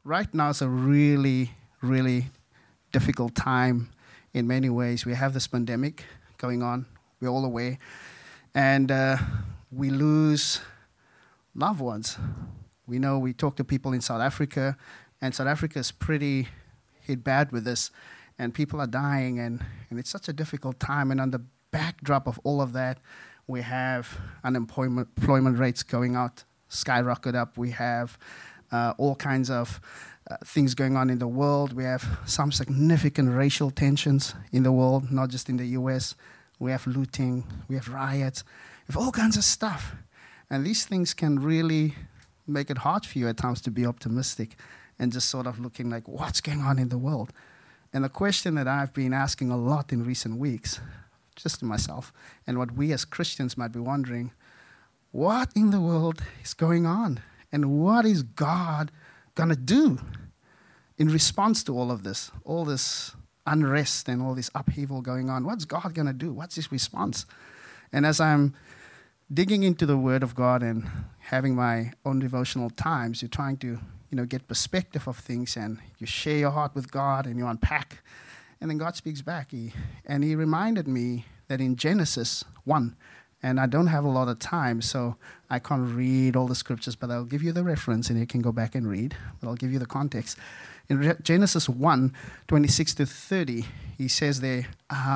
right now is a really, really difficult time in many ways. We have this pandemic going on. We're all aware. And we lose loved ones. We know we talk to people in South Africa, and South Africa is pretty hit bad with this, and people are dying, and it's such a difficult time. And on the backdrop of all of that, we have unemployment rates going out, skyrocket up. We have all kinds of things going on in the world. We have some significant racial tensions in the world, not just in the U.S. We have looting, we have riots, we have all kinds of stuff. And these things can really make it hard for you at times to be optimistic and just sort of looking like, what's going on in the world? And the question that I've been asking a lot in recent weeks, just to myself, and what we as Christians might be wondering, what in the world is going on? And what is God going to do in response to all of this, all this unrest and all this upheaval going on? What's God going to do? What's his response? And as I'm digging into the Word of God and having my own devotional times, you're trying to, get perspective of things, and you share your heart with God and you unpack. And then God speaks back. He reminded me that in Genesis 1, and I don't have a lot of time, so I can't read all the scriptures, but I'll give you the reference and you can go back and read. But I'll give you the context. In Genesis 1, 26 to 30, he says there,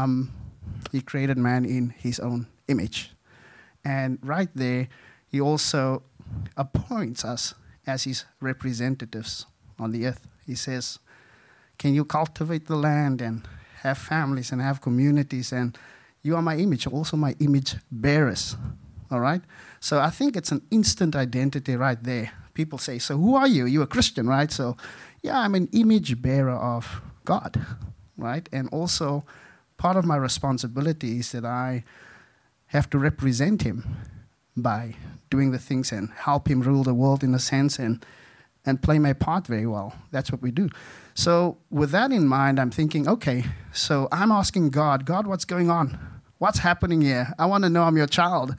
he created man in his own image. And right there, he also appoints us as his representatives on the earth. He says, can you cultivate the land and have families and have communities? And you are my image, also my image bearers. All right? So I think it's an instant identity right there. People say, so who are you? You're a Christian, right? So, yeah, I'm an image bearer of God, right? And also part of my responsibility is that I have to represent him by doing the things and help him rule the world in a sense and play my part very well. That's what we do. So with that in mind, I'm thinking, okay, so I'm asking God, what's going on? What's happening here? I want to know I'm your child.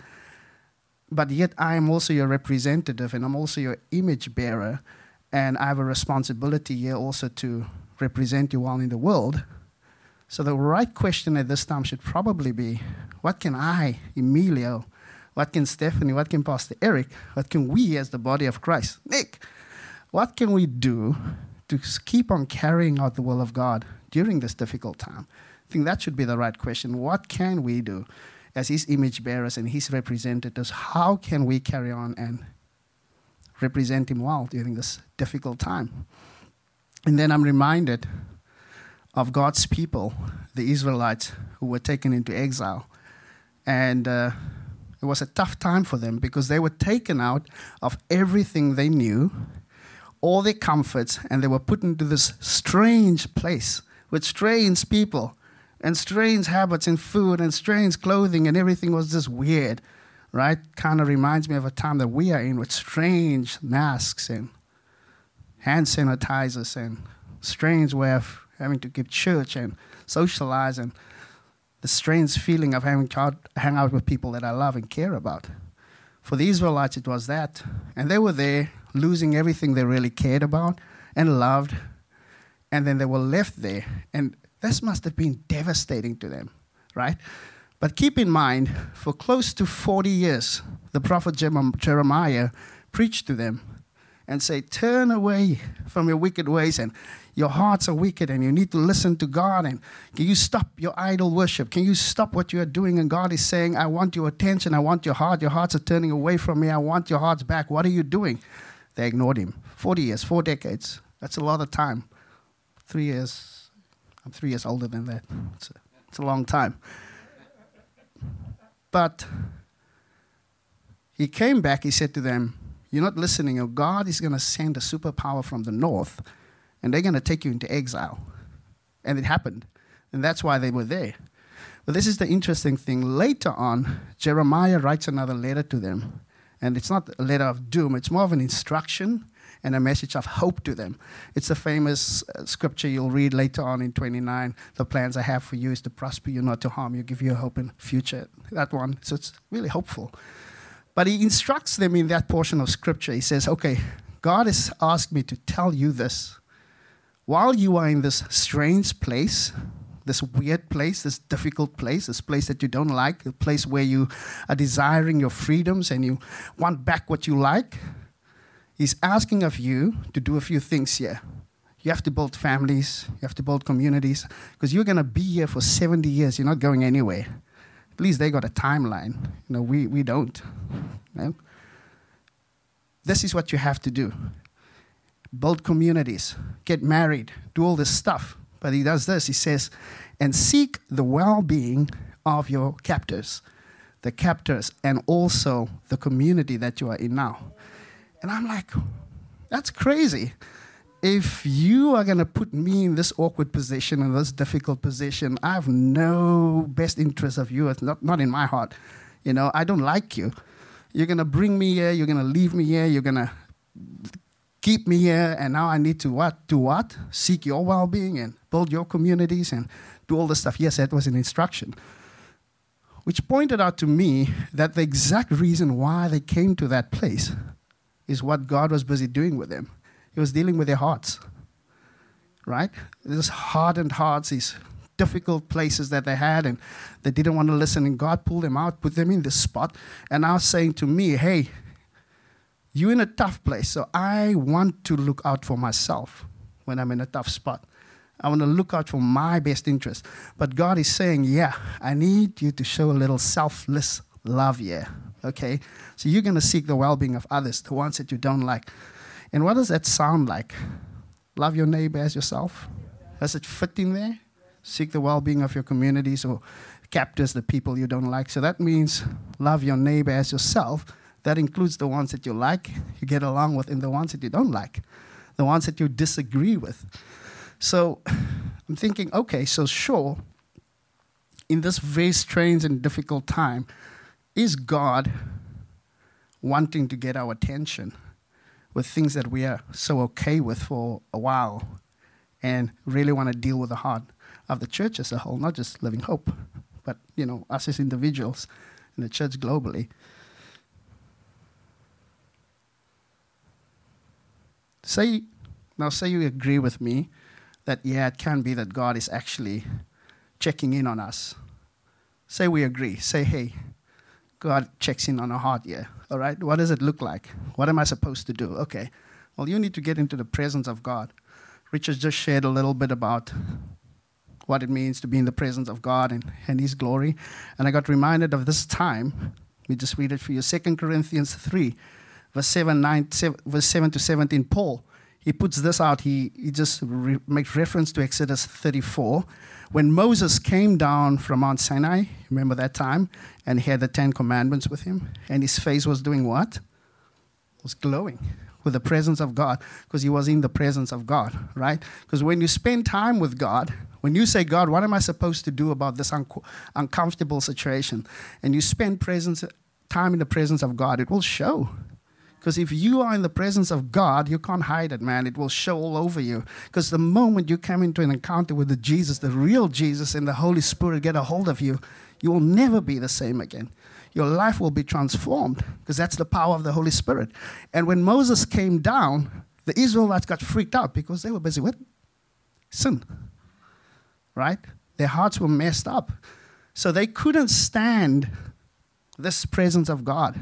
But yet I am also your representative and I'm also your image bearer. And I have a responsibility here also to represent you well in the world. So the right question at this time should probably be, what can I, Emilio, what can Stephanie, what can Pastor Eric, what can we as the body of Christ, Nick, what can we do to keep on carrying out the will of God during this difficult time? I think that should be the right question. What can we do as his image bearers and his representatives? How can we carry on and represent him well during this difficult time? And then I'm reminded of God's people, the Israelites, who were taken into exile. And it was a tough time for them because they were taken out of everything they knew, all their comforts, and they were put into this strange place with strange people and strange habits and food and strange clothing, and everything was just weird, right? Kind of reminds me of a time that we are in with strange masks and hand sanitizers and strange way of having to give church and socialize and the strange feeling of having to hang out with people that I love and care about. For the Israelites, it was that. And they were there losing everything they really cared about and loved. And then they were left there. And this must have been devastating to them, right? But keep in mind, for close to 40 years, the prophet Jeremiah preached to them and said, turn away from your wicked ways, and your hearts are wicked, and you need to listen to God, and can you stop your idol worship? Can you stop what you are doing? And God is saying, I want your attention, I want your heart. Your hearts are turning away from me. I want your hearts back. What are you doing? They ignored him. 40 years, 4 decades. That's a lot of time. 3 years. I'm 3 years older than that. It's a long time. But he came back, he said to them, you're not listening. God is going to send a superpower from the north, and they're going to take you into exile. And it happened. And that's why they were there. But this is the interesting thing. Later on, Jeremiah writes another letter to them. And it's not a letter of doom. It's more of an instruction and a message of hope to them. It's a famous scripture you'll read later on in 29. The plans I have for you is to prosper you, not to harm you, give you a hope and future. That one. So it's really hopeful. But he instructs them in that portion of scripture. He says, okay, God has asked me to tell you this. While you are in this strange place, this weird place, this difficult place, this place that you don't like, a place where you are desiring your freedoms and you want back what you like, He's asking of you to do a few things here. You have to build families, you have to build communities, because you're going to be here for 70 years. You're not going anywhere. At least they got a timeline. We don't. This is what you have to do. Build communities, get married, do all this stuff. But he does this. He says, and seek the well-being of your captors, the captors, and also the community that you are in now. And I'm like, that's crazy. If you are going to put me in this awkward position, in this difficult position, I have no best interest of you. It's not in my heart. I don't like you. You're going to bring me here. You're going to leave me here. You're going to keep me here. And now I need to what? Do what? Seek your well-being and build your communities and do all this stuff. Yes, that was an instruction. Which pointed out to me that the exact reason why they came to that place is what God was busy doing with them. He was dealing with their hearts, right? These hardened hearts, these difficult places that they had, and they didn't want to listen, and God pulled them out, put them in this spot, and now saying to me, hey, you're in a tough place, so I want to look out for myself when I'm in a tough spot. I want to look out for my best interest. But God is saying, yeah, I need you to show a little selfless love here, okay? So you're going to seek the well-being of others, the ones that you don't like. And what does that sound like? Love your neighbor as yourself? Does it fit in there? Seek the well-being of your communities or captors, the people you don't like. So that means love your neighbor as yourself. That includes the ones that you like, you get along with, and the ones that you don't like, the ones that you disagree with. So I'm thinking, okay, so sure, in this very strange and difficult time, is God wanting to get our attention with things that we are so okay with for a while and really want to deal with the heart of the church as a whole, not just Living Hope, but, us as individuals in the church globally. Say you agree with me that, yeah, it can be that God is actually checking in on us. Say we agree. Say, hey, God checks in on our heart here. All right? What does it look like? What am I supposed to do? Okay. Well, you need to get into the presence of God. Richard just shared a little bit about what it means to be in the presence of God and His glory. And I got reminded of this time. Let me just read it for you. 2 Corinthians 3, verse 7 to 17. Paul, he puts this out. He just makes reference to Exodus 34. When Moses came down from Mount Sinai, remember that time, and he had the 10 Commandments with him, and his face was doing what? It was glowing with the presence of God, because he was in the presence of God, right? Because when you spend time with God, when you say, God, what am I supposed to do about this uncomfortable situation? And you spend time in the presence of God, it will show. Because if you are in the presence of God, you can't hide it, man. It will show all over you. Because the moment you come into an encounter with the Jesus, the real Jesus, and the Holy Spirit get a hold of you, you will never be the same again. Your life will be transformed, because that's the power of the Holy Spirit. And when Moses came down, the Israelites got freaked out because they were busy with sin, right? Their hearts were messed up. So they couldn't stand this presence of God.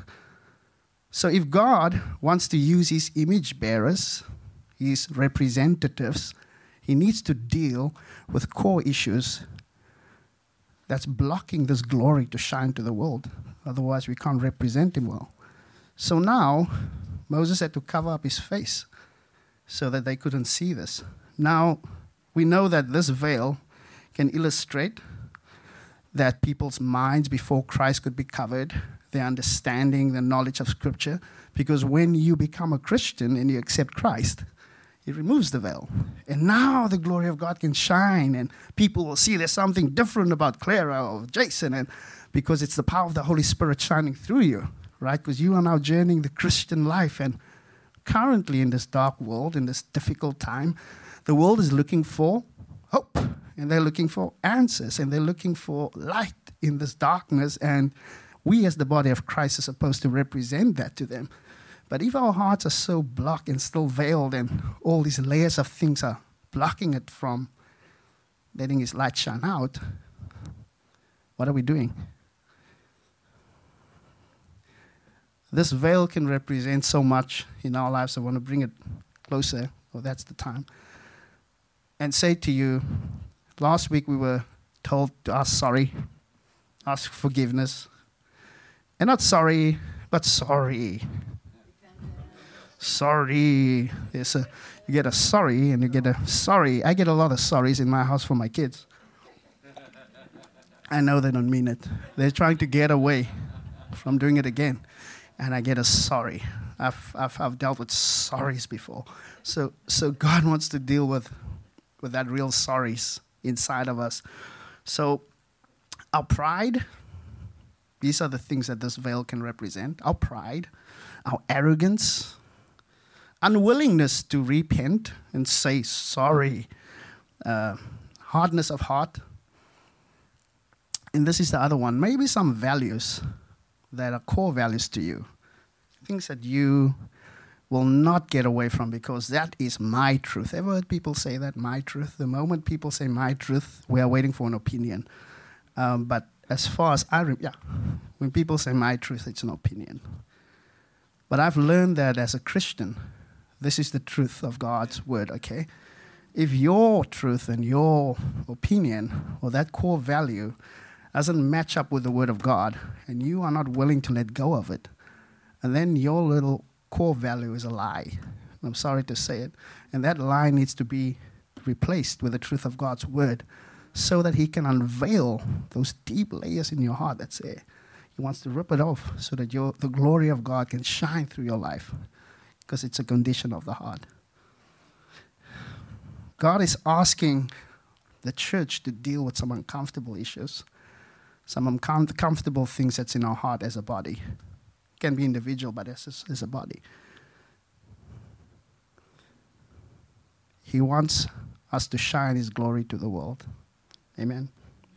So if God wants to use His image bearers, His representatives, He needs to deal with core issues that's blocking this glory to shine to the world. Otherwise, we can't represent Him well. So now, Moses had to cover up his face so that they couldn't see this. Now, we know that this veil can illustrate that people's minds before Christ could be covered, their understanding, the knowledge of Scripture, because when you become a Christian and you accept Christ, He removes the veil. And now the glory of God can shine, and people will see there's something different about Clara or Jason, and because it's the power of the Holy Spirit shining through you, right? Because you are now journeying the Christian life, and currently in this dark world, in this difficult time, the world is looking for hope, and they're looking for answers, and they're looking for light in this darkness, and we as the body of Christ are supposed to represent that to them. But if our hearts are so blocked and still veiled and all these layers of things are blocking it from letting His light shine out, what are we doing? This veil can represent so much in our lives. I want to bring it closer, or that's the time, and say to you, last week we were told to ask sorry, ask forgiveness. And not sorry, but sorry. Sorry. You get a sorry and you get a sorry. I get a lot of sorries in my house for my kids. I know they don't mean it. They're trying to get away from doing it again. And I get a sorry. I've dealt with sorries before. So God wants to deal with that real sorries inside of us. So our pride, these are the things that this veil can represent. Our pride, our arrogance, unwillingness to repent and say sorry, hardness of heart. And this is the other one. Maybe some values that are core values to you. Things that you will not get away from because that is my truth. Ever heard people say that, my truth? The moment people say my truth, we are waiting for an opinion. But as far as when people say my truth, it's an opinion. But I've learned that as a Christian, this is the truth of God's word, okay? If your truth and your opinion or that core value doesn't match up with the word of God and you are not willing to let go of it, and then your little core value is a lie. I'm sorry to say it. And that lie needs to be replaced with the truth of God's word so that He can unveil those deep layers in your heart that's there. He wants to rip it off so that the glory of God can shine through your life because it's a condition of the heart. God is asking the church to deal with some uncomfortable issues, some uncomfortable things that's in our heart as a body. It can be individual, but as a body. He wants us to shine His glory to the world. Amen.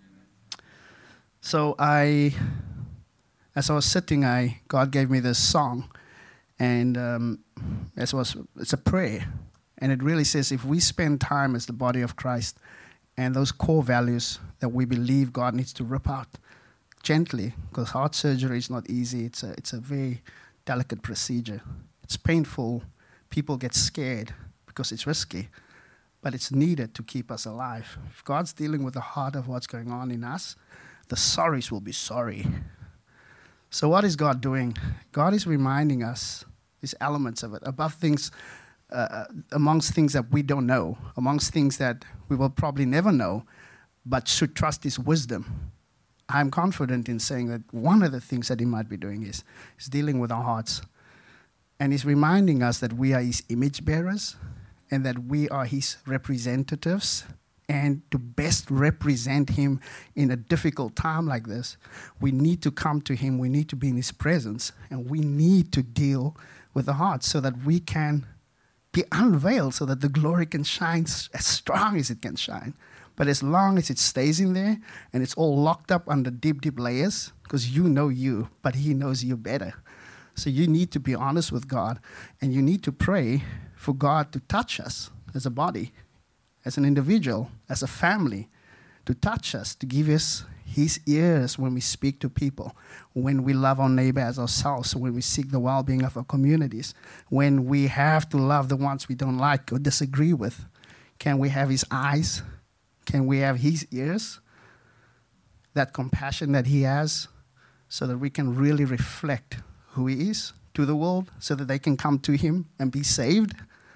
So as I was sitting, God gave me this song, and it's a prayer, and it really says if we spend time as the body of Christ, and those core values that we believe God needs to rip out gently, because heart surgery is not easy. It's a very delicate procedure. It's painful. People get scared because it's risky, but it's needed to keep us alive. If God's dealing with the heart of what's going on in us, the sorries will be sorry. So what is God doing? God is reminding us these elements of it, above things, amongst things that we don't know, amongst things that we will probably never know, but should trust His wisdom. I'm confident in saying that one of the things that He might be doing is dealing with our hearts. And He's reminding us that we are His image bearers and that we are His representatives. And to best represent Him in a difficult time like this, we need to come to Him, we need to be in His presence, and we need to deal with the heart so that we can be unveiled, so that the glory can shine as strong as it can shine. But as long as it stays in there and it's all locked up under deep, deep layers, because you know you, but He knows you better. So you need to be honest with God, and you need to pray for God to touch us as a body, as an individual, as a family, to touch us, to give us His ears when we speak to people, when we love our neighbor as ourselves, when we seek the well-being of our communities, when we have to love the ones we don't like or disagree with. Can we have His eyes? Can we have His ears? That compassion that He has, so that we can really reflect who He is to the world, so that they can come to Him and be saved.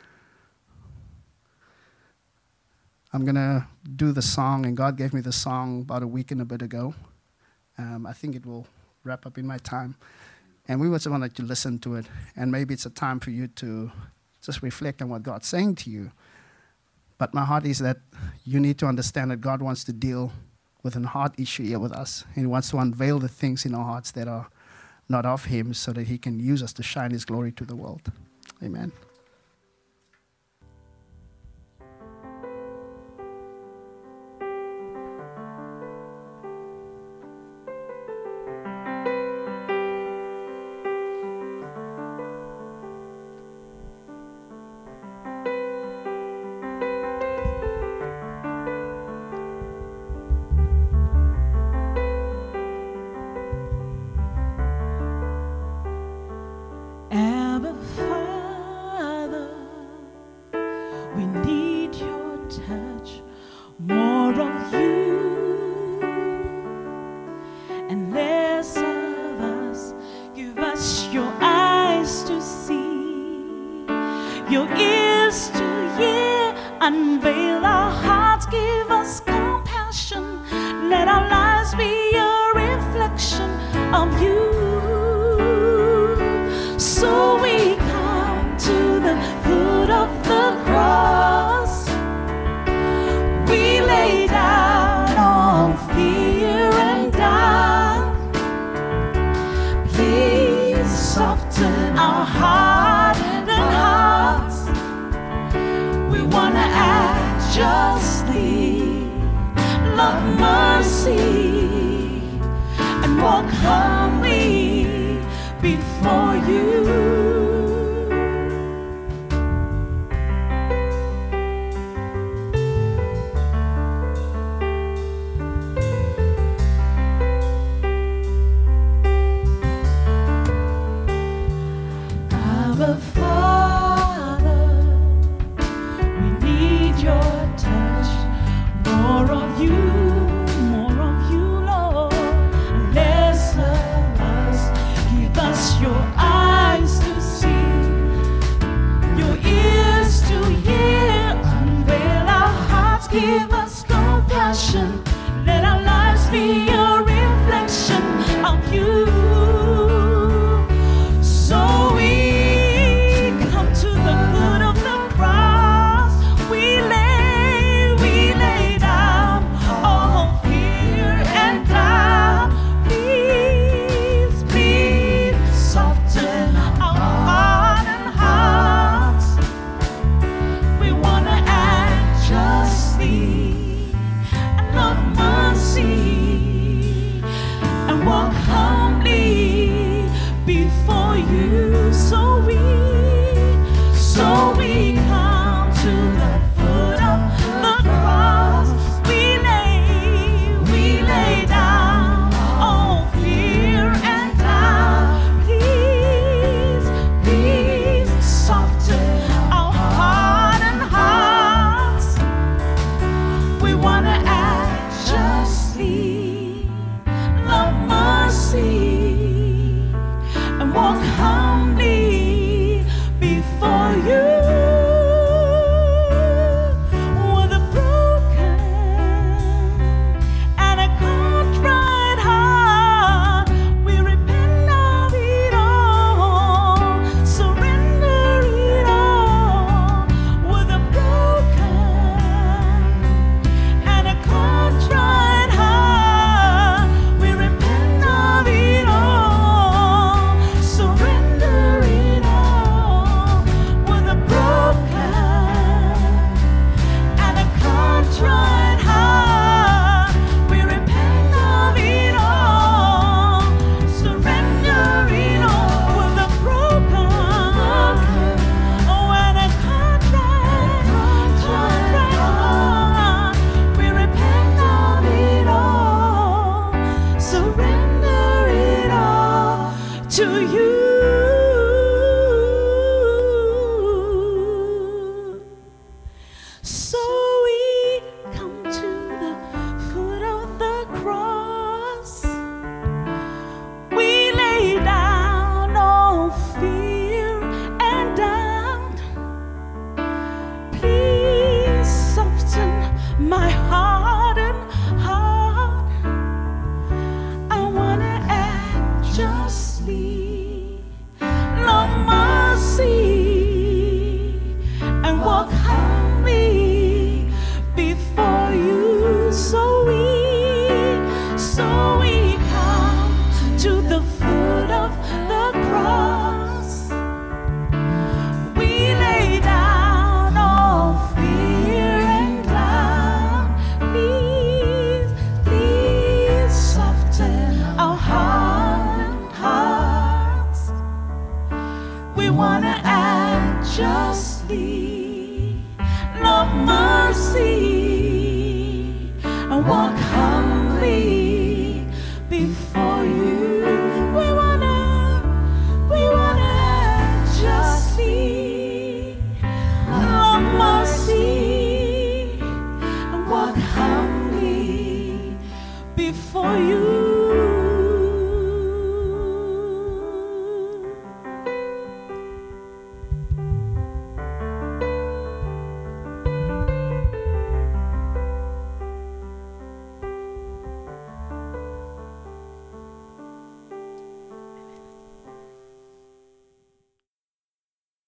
I'm going to do the song, and God gave me the song about a week and a bit ago. I think it will wrap up in my time. And we just wanted to listen to it, and maybe it's a time for you to just reflect on what God's saying to you. But my heart is that you need to understand that God wants to deal with a heart issue here with us. And He wants to unveil the things in our hearts that are not of Him so that He can use us to shine His glory to the world. Amen. ears to hear, unveil our hearts, give us compassion. Let our lives be a reflection of you. So we come to the foot of the cross. We lay down all fear and doubt. Please soften our hardened hearts. We want to act justly, love mercy, and walk humbly before you. Abba Father, we need your touch, more of you, Lord, less of us. Give us your eyes to see, your ears to hear, unveil our hearts, give us compassion. Let our lives be a reflection of you. So we come to the foot of the cross. We lay down all fear and doubt. Please, please soften our hardened hearts. We want to act justly and love mercy and walk humbly before you. So we come to the foot of the cross. We lay down all fear and doubt. Please, please soften our hardened hearts. We want to act justly, love mercy, and walk humbly before you. With a broken and a contrite heart, we repent of it all, surrender it all. With a broken and a contrite heart, we repent of it all, surrender it all. With a broken and a contrite heart, we repent of it all, surrender it all. With a broken and a contrite heart, we repent of it all, surrender it all to you. So we come to the foot of the cross. We lay down all fear and doubt. Please soften my hardened heart. I want to act justly, love mercy, and walk humbly before you. So we come to the foot of the cross. We lay down all fear and doubt. Please, please soften our hardened hearts. We want to act justly, love mercy, and walk humbly before you. We wanna act justly, love mercy, and walk humbly before you.